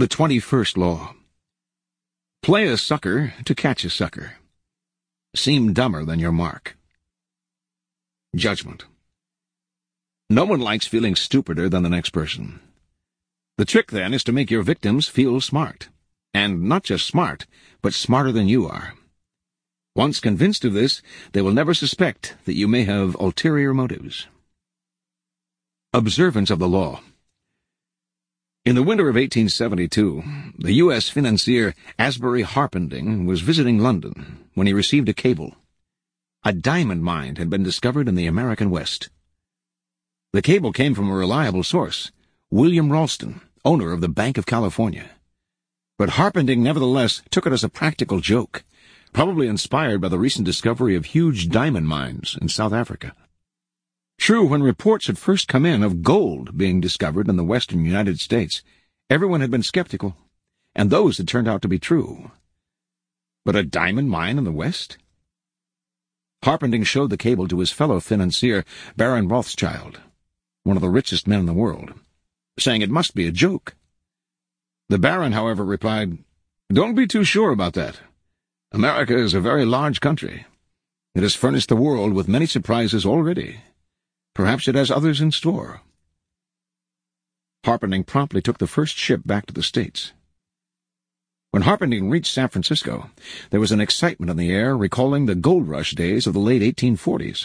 The 21st Law. Play a sucker to catch a sucker. Seem dumber than your mark. Judgment. No one likes feeling stupider than the next person. The trick, then, is to make your victims feel smart. And not just smart, but smarter than you are. Once convinced of this, they will never suspect that you may have ulterior motives. Observance of the law. In the winter of 1872, the U.S. financier Asbury Harpending was visiting London when he received a cable. A diamond mine had been discovered in the American West. The cable came from a reliable source, William Ralston, owner of the Bank of California. But Harpending nevertheless took it as a practical joke, probably inspired by the recent discovery of huge diamond mines in South Africa. True, when reports had first come in of gold being discovered in the western United States, everyone had been skeptical, and those had turned out to be true. But a diamond mine in the West? Harpending showed the cable to his fellow financier, Baron Rothschild, one of the richest men in the world, saying it must be a joke. The Baron, however, replied, "Don't be too sure about that. America is a very large country. It has furnished the world with many surprises already. Perhaps it has others in store." Harpending promptly took the first ship back to the States. When Harpending reached San Francisco, there was an excitement in the air recalling the gold rush days of the late 1840s.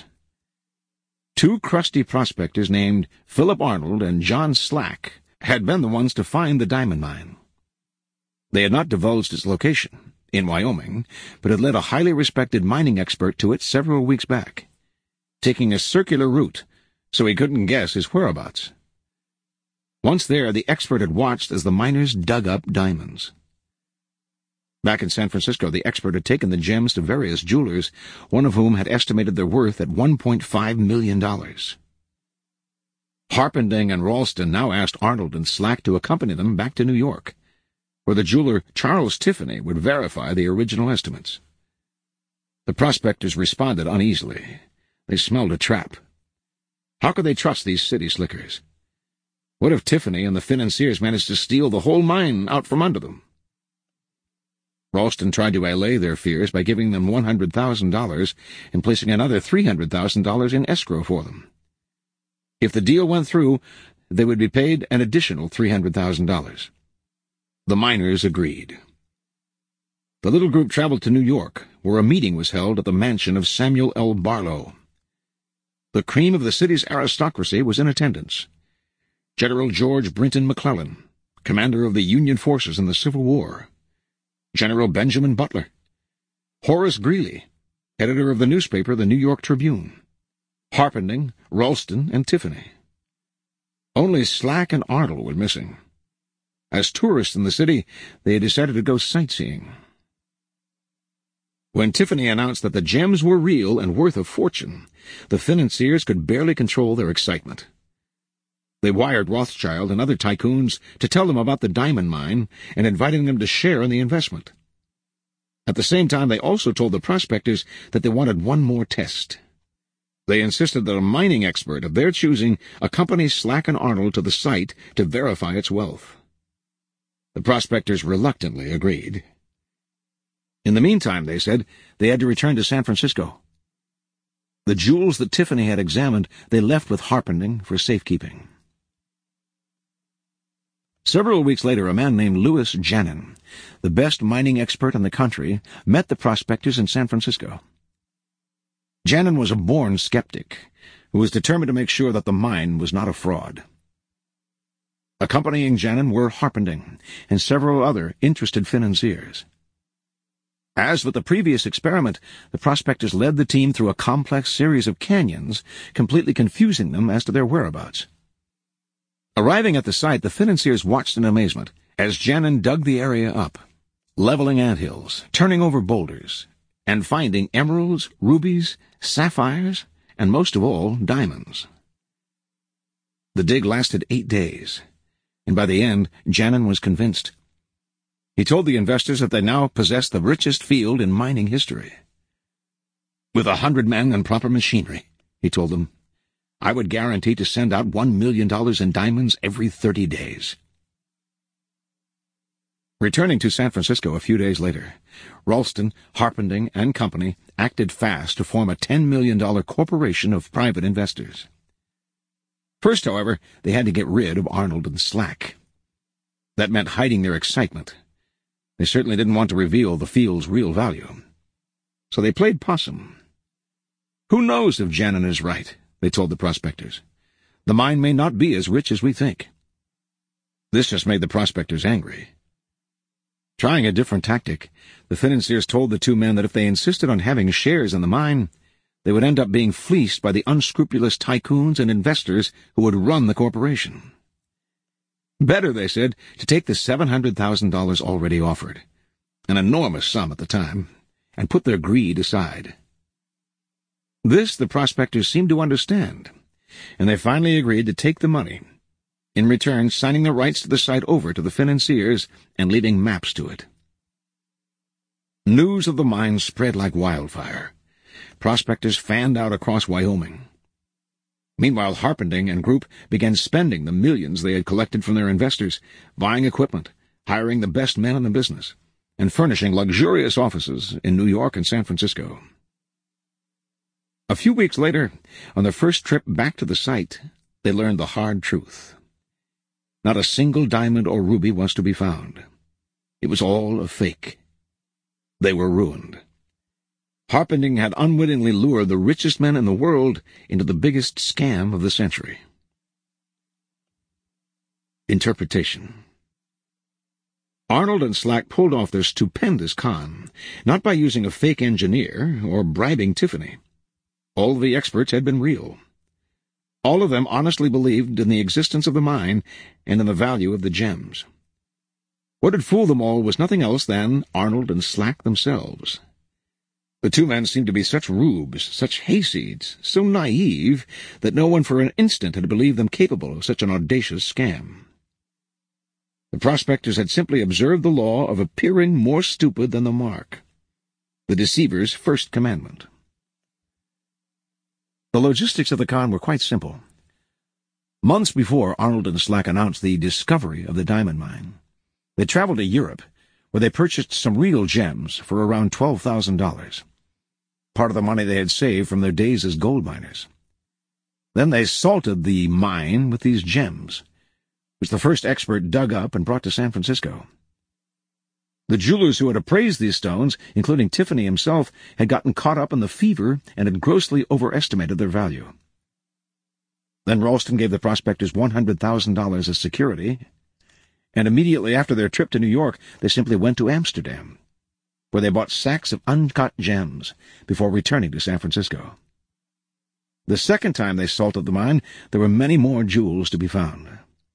Two crusty prospectors named Philip Arnold and John Slack had been the ones to find the diamond mine. They had not divulged its location, in Wyoming, but had led a highly respected mining expert to it several weeks back, taking a circular route so he couldn't guess his whereabouts. Once there, the expert had watched as the miners dug up diamonds. Back in San Francisco, the expert had taken the gems to various jewelers, one of whom had estimated their worth at $1.5 million. Harpending and Ralston now asked Arnold and Slack to accompany them back to New York, where the jeweler Charles Tiffany would verify the original estimates. The prospectors responded uneasily. They smelled a trap. How could they trust these city slickers? What if Tiffany and the financiers managed to steal the whole mine out from under them? Ralston tried to allay their fears by giving them $100,000 and placing another $300,000 in escrow for them. If the deal went through, they would be paid an additional $300,000. The miners agreed. The little group traveled to New York, where a meeting was held at the mansion of Samuel L. Barlow. The cream of the city's aristocracy was in attendance. General George Brinton McClellan, commander of the Union forces in the Civil War. General Benjamin Butler. Horace Greeley, editor of the newspaper The New York Tribune. Harpending, Ralston, and Tiffany. Only Slack and Arnold were missing. As tourists in the city, they had decided to go sightseeing. When Tiffany announced that the gems were real and worth a fortune, the financiers could barely control their excitement. They wired Rothschild and other tycoons to tell them about the diamond mine and inviting them to share in the investment. At the same time, they also told the prospectors that they wanted one more test. They insisted that a mining expert of their choosing accompany Slack and Arnold to the site to verify its wealth. The prospectors reluctantly agreed. In the meantime, they said, they had to return to San Francisco. The jewels that Tiffany had examined they left with Harpending for safekeeping. Several weeks later, a man named Louis Janin, the best mining expert in the country, met the prospectors in San Francisco. Janin was a born skeptic who was determined to make sure that the mine was not a fraud. Accompanying Janin were Harpending and several other interested financiers. As with the previous experiment, the prospectors led the team through a complex series of canyons, completely confusing them as to their whereabouts. Arriving at the site, the financiers watched in amazement as Janin dug the area up, leveling anthills, turning over boulders, and finding emeralds, rubies, sapphires, and most of all, diamonds. The dig lasted 8 days, and by the end, Janin was convinced. He told the investors that they now possessed the richest field in mining history. "With 100 men and proper machinery," he told them, "I would guarantee to send out $1 million in diamonds every 30 days. Returning to San Francisco a few days later, Ralston, Harpending, and Company acted fast to form a $10 million corporation of private investors. First, however, they had to get rid of Arnold and Slack. That meant hiding their excitement. They certainly didn't want to reveal the field's real value. So they played possum. "Who knows if Janin is right?" they told the prospectors. "The mine may not be as rich as we think." This just made the prospectors angry. Trying a different tactic, the financiers told the two men that if they insisted on having shares in the mine, they would end up being fleeced by the unscrupulous tycoons and investors who would run the corporation. Better, they said, to take the $700,000 already offered, an enormous sum at the time, and put their greed aside. This the prospectors seemed to understand, and they finally agreed to take the money, in return signing the rights to the site over to the financiers and leaving maps to it. News of the mine spread like wildfire. Prospectors fanned out across Wyoming. Meanwhile, Harpending and Group began spending the millions they had collected from their investors, buying equipment, hiring the best men in the business, and furnishing luxurious offices in New York and San Francisco. A few weeks later, on their first trip back to the site, they learned the hard truth. Not a single diamond or ruby was to be found. It was all a fake. They were ruined. Harpending had unwittingly lured the richest men in the world into the biggest scam of the century. Interpretation. Arnold and Slack pulled off their stupendous con, not by using a fake engineer or bribing Tiffany. All the experts had been real. All of them honestly believed in the existence of the mine and in the value of the gems. What had fooled them all was nothing else than Arnold and Slack themselves. The two men seemed to be such rubes, such hayseeds, so naive that no one for an instant had believed them capable of such an audacious scam. The prospectors had simply observed the law of appearing more stupid than the mark, the deceiver's first commandment. The logistics of the con were quite simple. Months before Arnold and Slack announced the discovery of the diamond mine, they traveled to Europe, where they purchased some real gems for around $12,000, part of the money they had saved from their days as gold miners. Then they salted the mine with these gems, which the first expert dug up and brought to San Francisco. The jewelers who had appraised these stones, including Tiffany himself, had gotten caught up in the fever and had grossly overestimated their value. Then Ralston gave the prospectors $100,000 as security, and immediately after their trip to New York, they simply went to Amsterdam, where they bought sacks of uncut gems before returning to San Francisco. The second time they salted the mine, there were many more jewels to be found.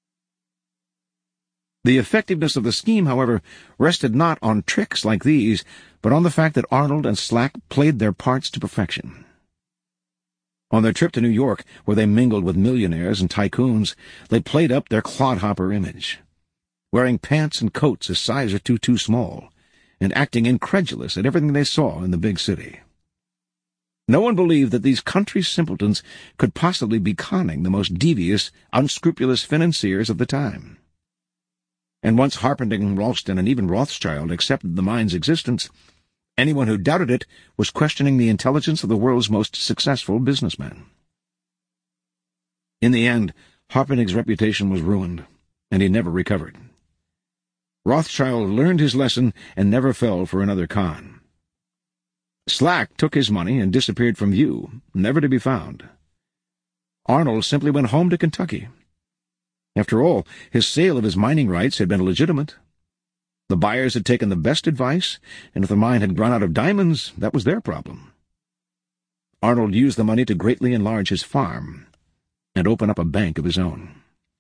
The effectiveness of the scheme, however, rested not on tricks like these, but on the fact that Arnold and Slack played their parts to perfection. On their trip to New York, where they mingled with millionaires and tycoons, they played up their clodhopper image, wearing pants and coats a size or two too small, and acting incredulous at everything they saw in the big city. No one believed that these country simpletons could possibly be conning the most devious, unscrupulous financiers of the time. And once Harpending, Ralston, and even Rothschild accepted the mine's existence, anyone who doubted it was questioning the intelligence of the world's most successful businessmen. In the end, Harpending's reputation was ruined, and he never recovered. Rothschild learned his lesson and never fell for another con. Slack took his money and disappeared from view, never to be found. Arnold simply went home to Kentucky. After all, his sale of his mining rights had been legitimate. The buyers had taken the best advice, and if the mine had run out of diamonds, that was their problem. Arnold used the money to greatly enlarge his farm and open up a bank of his own.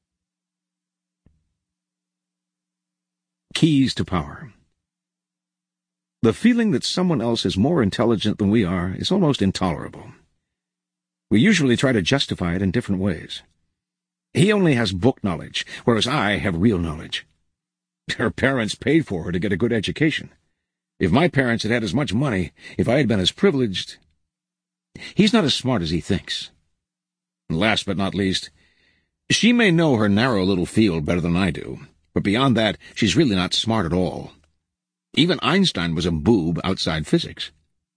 Keys to power. The feeling that someone else is more intelligent than we are is almost intolerable. We usually try to justify it in different ways. He only has book knowledge, whereas I have real knowledge. Her parents paid for her to get a good education. If my parents had had as much money, if I had been as privileged... He's not as smart as he thinks. And last but not least, she may know her narrow little field better than I do, But beyond that, she's really not smart at all. Even Einstein was a boob outside physics.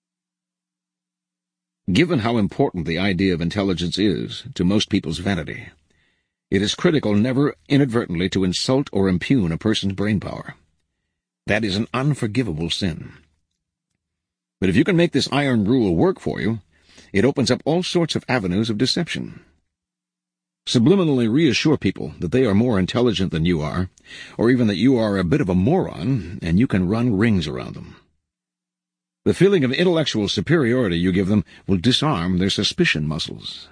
Given how important the idea of intelligence is to most people's vanity, it is critical never inadvertently to insult or impugn a person's brainpower. That is an unforgivable sin. But if you can make this iron rule work for you, it opens up all sorts of avenues of deception. Subliminally reassure people that they are more intelligent than you are, or even that you are a bit of a moron, and you can run rings around them. The feeling of intellectual superiority you give them will disarm their suspicion muscles.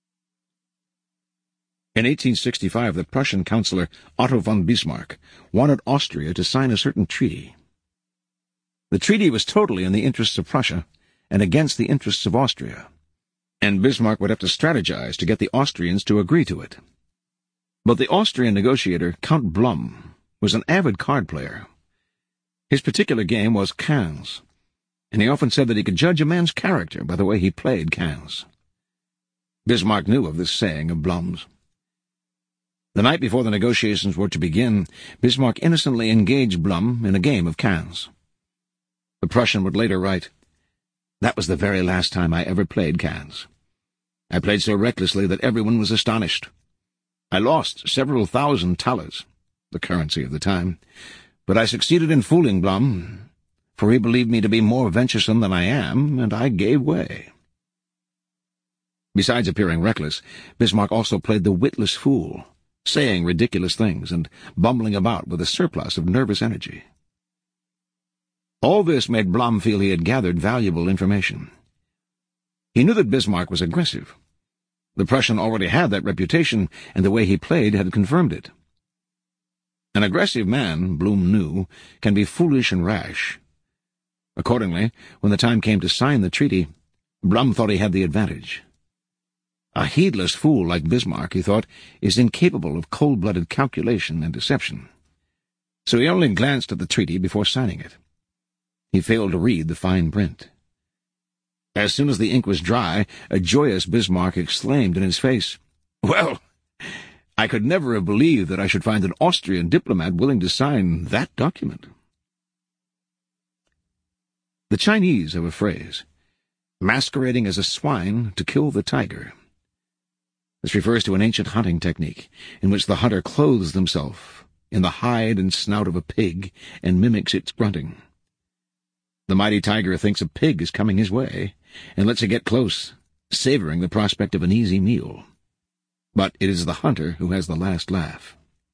In 1865, the Prussian Councillor Otto von Bismarck wanted Austria to sign a certain treaty. The treaty was totally in the interests of Prussia and against the interests of Austria, and Bismarck would have to strategize to get the Austrians to agree to it. But the Austrian negotiator, Count Blum, was an avid card player. His particular game was quinze, and he often said that he could judge a man's character by the way he played quinze. Bismarck knew of this saying of Blum's. The night before the negotiations were to begin, Bismarck innocently engaged Blum in a game of quinze. The Prussian would later write, "That was the very last time I ever played quinze. I played so recklessly that everyone was astonished. I lost several thousand thalers, the currency of the time, but I succeeded in fooling Blum, for he believed me to be more venturesome than I am, and I gave way." Besides appearing reckless, Bismarck also played the witless fool, saying ridiculous things and bumbling about with a surplus of nervous energy. All this made Blum feel he had gathered valuable information. He knew that Bismarck was aggressive. The Prussian already had that reputation, and the way he played had confirmed it. An aggressive man, Blum knew, can be foolish and rash. Accordingly, when the time came to sign the treaty, Blum thought he had the advantage. A heedless fool like Bismarck, he thought, is incapable of cold-blooded calculation and deception. So he only glanced at the treaty before signing it. He failed to read the fine print. As soon as the ink was dry, a joyous Bismarck exclaimed in his face, "Well, I could never have believed that I should find an Austrian diplomat willing to sign that document." The Chinese have a phrase, "masquerading as a swine to kill the tiger." This refers to an ancient hunting technique in which the hunter clothes himself in the hide and snout of a pig and mimics its grunting. The mighty tiger thinks a pig is coming his way and lets it get close, savoring the prospect of an easy meal. But it is the hunter who has the last laugh.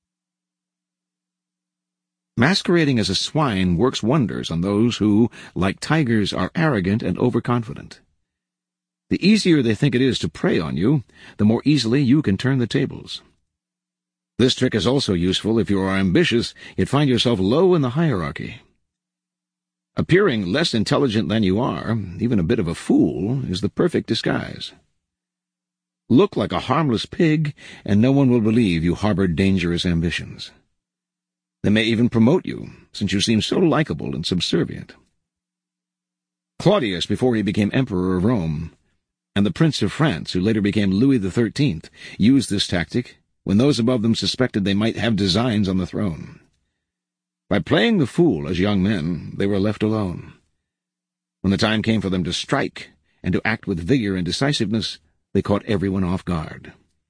Masquerading as a swine works wonders on those who, like tigers, are arrogant and overconfident. The easier they think it is to prey on you, the more easily you can turn the tables. This trick is also useful if you are ambitious yet find yourself low in the hierarchy. Appearing less intelligent than you are, even a bit of a fool, is the perfect disguise. Look like a harmless pig, and no one will believe you harbor dangerous ambitions. They may even promote you, since you seem so likable and subservient. Claudius, before he became Emperor of Rome, and the Prince of France, who later became Louis XIII, used this tactic when those above them suspected they might have designs on the throne. By playing the fool as young men, they were left alone. When the time came for them to strike and to act with vigor and decisiveness, they caught everyone off guard.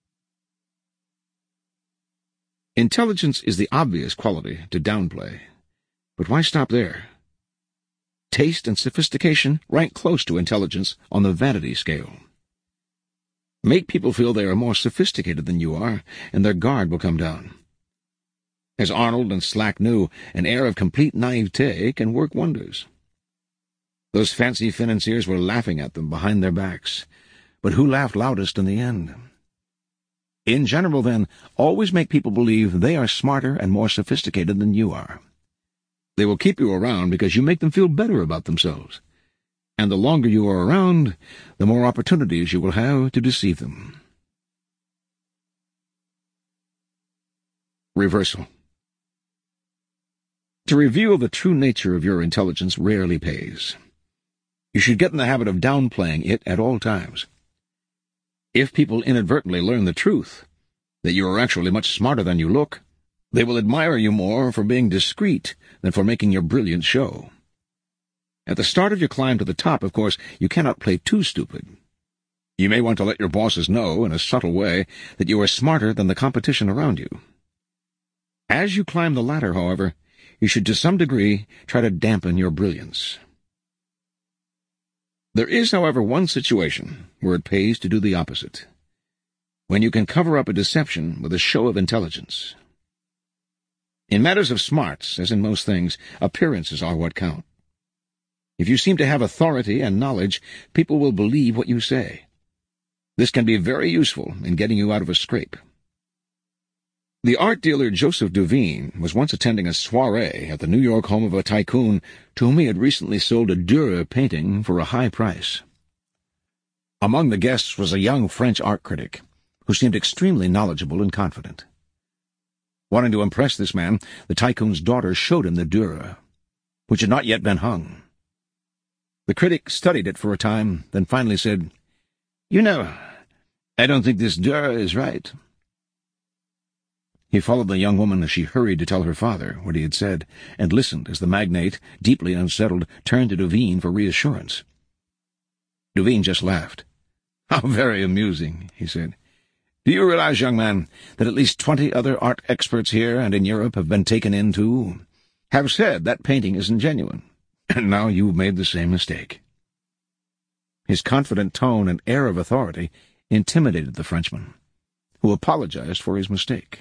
Intelligence is the obvious quality to downplay, but why stop there? Taste and sophistication rank close to intelligence on the vanity scale. Make people feel they are more sophisticated than you are, and their guard will come down. As Arnold and Slack knew, an air of complete naivete can work wonders. Those fancy financiers were laughing at them behind their backs, but who laughed loudest in the end? In general, then, always make people believe they are smarter and more sophisticated than you are. They will keep you around because you make them feel better about themselves, and the longer you are around, the more opportunities you will have to deceive them. Reversal. To reveal the true nature of your intelligence rarely pays. You should get in the habit of downplaying it at all times. If people inadvertently learn the truth, that you are actually much smarter than you look, They will admire you more for being discreet than for making your brilliant show. At the start of your climb to the top, of course, you cannot play too stupid. You may want to let your bosses know, in a subtle way, that you are smarter than the competition around you. As you climb the ladder, however, you should to some degree try to dampen your brilliance. There is, however, one situation where it pays to do the opposite, when you can cover up a deception with a show of intelligence. In matters of smarts, as in most things, appearances are what count. If you seem to have authority and knowledge, people will believe what you say. This can be very useful in getting you out of a scrape. The art dealer Joseph Duveen was once attending a soirée at the New York home of a tycoon to whom he had recently sold a Dürer painting for a high price. Among the guests was a young French art critic, who seemed extremely knowledgeable and confident. Wanting to impress this man, the tycoon's daughter showed him the Dürer, which had not yet been hung. The critic studied it for a time, then finally said, "You know, I don't think this Dürer is right." He followed the young woman as she hurried to tell her father what he had said, and listened as the magnate, deeply unsettled, turned to Duveen for reassurance. Duveen just laughed. "How very amusing," he said. "Do you realize, young man, that at least 20 other art experts here and in Europe have been taken in, too, have said that painting isn't genuine, and now you've made the same mistake." His confident tone and air of authority intimidated the Frenchman, who apologized for his mistake.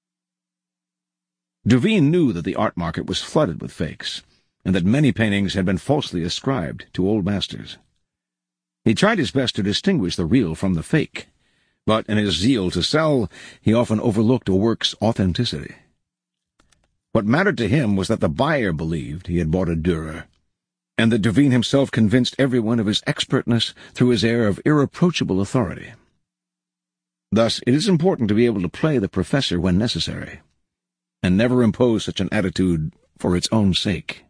Duveen knew that the art market was flooded with fakes, and that many paintings had been falsely ascribed to old masters. He tried his best to distinguish the real from the fake, but in his zeal to sell, he often overlooked a work's authenticity. What mattered to him was that the buyer believed he had bought a Dürer, and that Duveen himself convinced everyone of his expertness through his air of irreproachable authority. Thus, it is important to be able to play the professor when necessary, and never impose such an attitude for its own sake.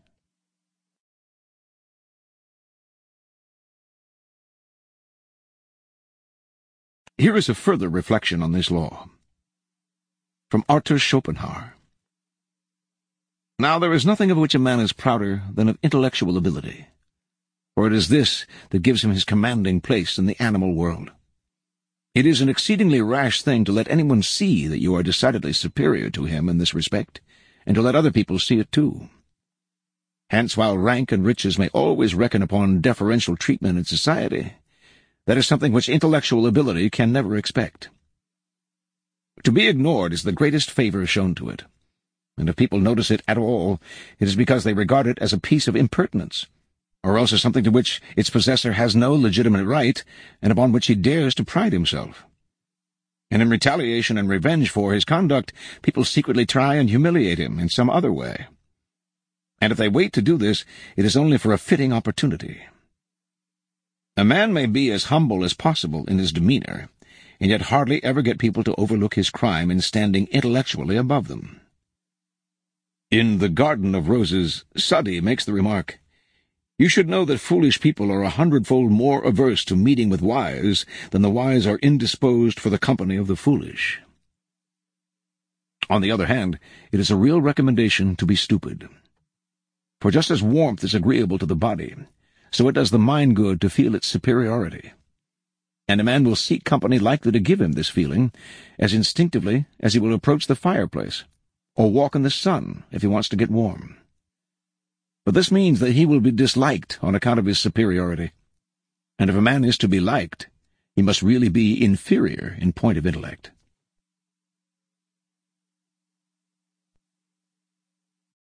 Here is a further reflection on this law. From Arthur Schopenhauer. Now there is nothing of which a man is prouder than of intellectual ability, for it is this that gives him his commanding place in the animal world. It is an exceedingly rash thing to let anyone see that you are decidedly superior to him in this respect, and to let other people see it too. Hence, while rank and riches may always reckon upon deferential treatment in society, that is something which intellectual ability can never expect. To be ignored is the greatest favor shown to it, and if people notice it at all, it is because they regard it as a piece of impertinence, or else as something to which its possessor has no legitimate right, and upon which he dares to pride himself. And in retaliation and revenge for his conduct, people secretly try and humiliate him in some other way. And if they wait to do this, it is only for a fitting opportunity. A man may be as humble as possible in his demeanor, and yet hardly ever get people to overlook his crime in standing intellectually above them. In The Garden of Roses, Sadi makes the remark, "You should know that foolish people are 100-fold more averse to meeting with wise than the wise are indisposed for the company of the foolish." On the other hand, it is a real recommendation to be stupid. For just as warmth is agreeable to the body, so it does the mind good to feel its superiority. And a man will seek company likely to give him this feeling as instinctively as he will approach the fireplace, or walk in the sun if he wants to get warm. But this means that he will be disliked on account of his superiority, and if a man is to be liked, he must really be inferior in point of intellect.